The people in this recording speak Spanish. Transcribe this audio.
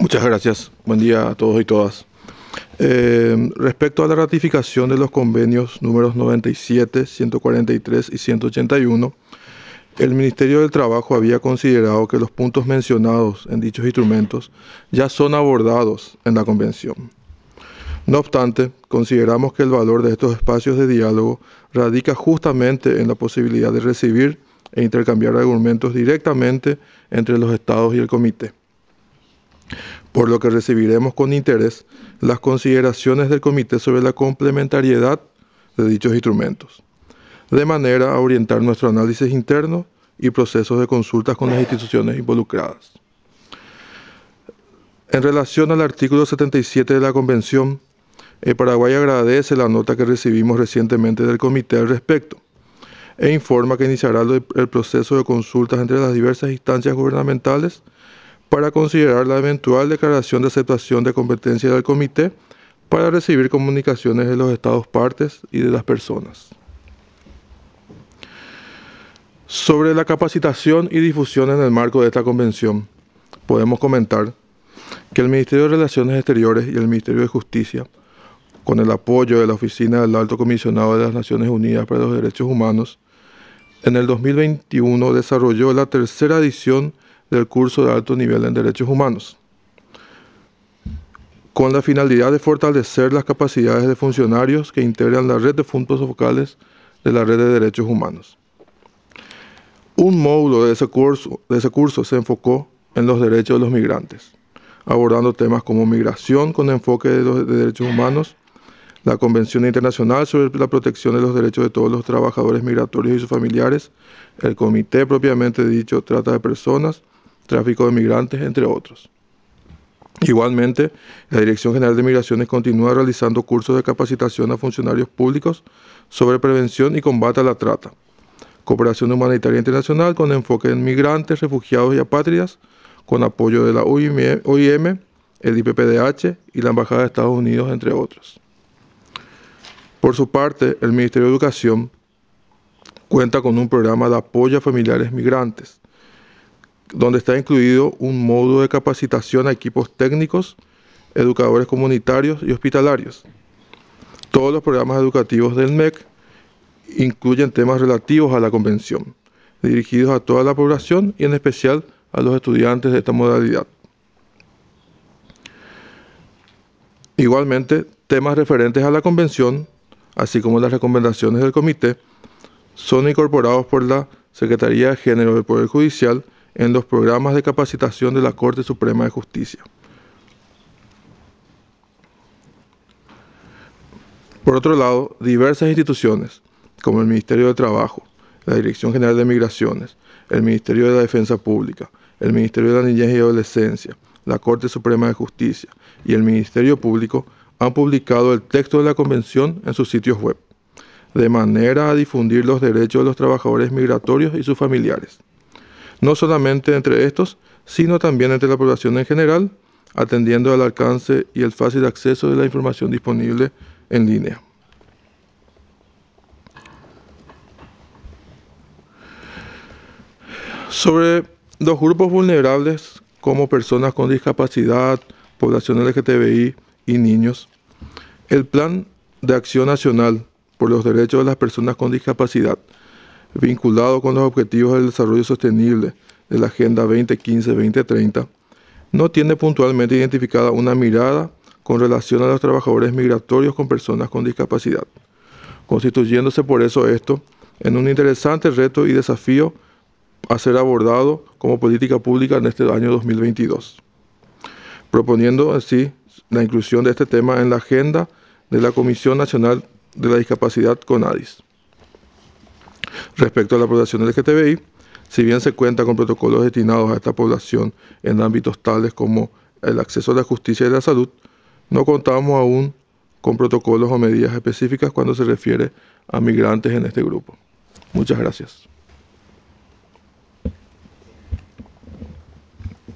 Muchas gracias. Buen día a todos y todas. Respecto a la ratificación de los convenios números 97, 143 y 181, el Ministerio del Trabajo había considerado que los puntos mencionados en dichos instrumentos ya son abordados en la Convención. No obstante, consideramos que el valor de estos espacios de diálogo radica justamente en la posibilidad de recibir e intercambiar argumentos directamente entre los Estados y el Comité, por lo que recibiremos con interés las consideraciones del Comité sobre la complementariedad de dichos instrumentos, de manera a orientar nuestro análisis interno y procesos de consultas con las instituciones involucradas. En relación al artículo 77 de la Convención, Paraguay agradece la nota que recibimos recientemente del Comité al respecto e informa que iniciará el proceso de consultas entre las diversas instancias gubernamentales para considerar la eventual declaración de aceptación de competencia del Comité para recibir comunicaciones de los Estados partes y de las personas. Sobre la capacitación y difusión en el marco de esta convención, podemos comentar que el Ministerio de Relaciones Exteriores y el Ministerio de Justicia, con el apoyo de la Oficina del Alto Comisionado de las Naciones Unidas para los Derechos Humanos, en el 2021 desarrolló la tercera edición del curso de alto nivel en Derechos Humanos, con la finalidad de fortalecer las capacidades de funcionarios que integran la red de puntos focales de la Red de Derechos Humanos. Un módulo de ese curso se enfocó en los derechos de los migrantes, abordando temas como migración con enfoque de derechos humanos, la Convención Internacional sobre la Protección de los Derechos de todos los trabajadores migratorios y sus familiares, el Comité propiamente dicho, trata de personas, tráfico de migrantes, entre otros. Igualmente, la Dirección General de Migraciones continúa realizando cursos de capacitación a funcionarios públicos sobre prevención y combate a la trata, cooperación humanitaria internacional con enfoque en migrantes, refugiados y apátridas, con apoyo de la OIM, el IPPDH y la Embajada de Estados Unidos, entre otros. Por su parte, el Ministerio de Educación cuenta con un programa de apoyo a familiares migrantes, donde está incluido un módulo de capacitación a equipos técnicos, educadores comunitarios y hospitalarios. Todos los programas educativos del MEC incluyen temas relativos a la Convención, dirigidos a toda la población y en especial a los estudiantes de esta modalidad. Igualmente, temas referentes a la Convención, así como las recomendaciones del Comité, son incorporados por la Secretaría de Género del Poder Judicial en los programas de capacitación de la Corte Suprema de Justicia. Por otro lado, diversas instituciones, como el Ministerio de Trabajo, la Dirección General de Migraciones, el Ministerio de la Defensa Pública, el Ministerio de la Niñez y Adolescencia, la Corte Suprema de Justicia y el Ministerio Público han publicado el texto de la Convención en sus sitios web, de manera a difundir los derechos de los trabajadores migratorios y sus familiares, no solamente entre estos, sino también entre la población en general, atendiendo al alcance y el fácil acceso de la información disponible en línea. Sobre los grupos vulnerables como personas con discapacidad, población LGTBI y niños, el Plan de Acción Nacional por los Derechos de las Personas con Discapacidad, vinculado con los Objetivos del Desarrollo Sostenible de la Agenda 2015-2030, no tiene puntualmente identificada una mirada con relación a los trabajadores migratorios con personas con discapacidad, constituyéndose por eso esto en un interesante reto y desafío a ser abordado como política pública en este año 2022, proponiendo así la inclusión de este tema en la agenda de la Comisión Nacional de la Discapacidad CONADIS. Respecto a la población LGTBI, si bien se cuenta con protocolos destinados a esta población en ámbitos tales como el acceso a la justicia y la salud, no contamos aún con protocolos o medidas específicas cuando se refiere a migrantes en este grupo. Muchas gracias.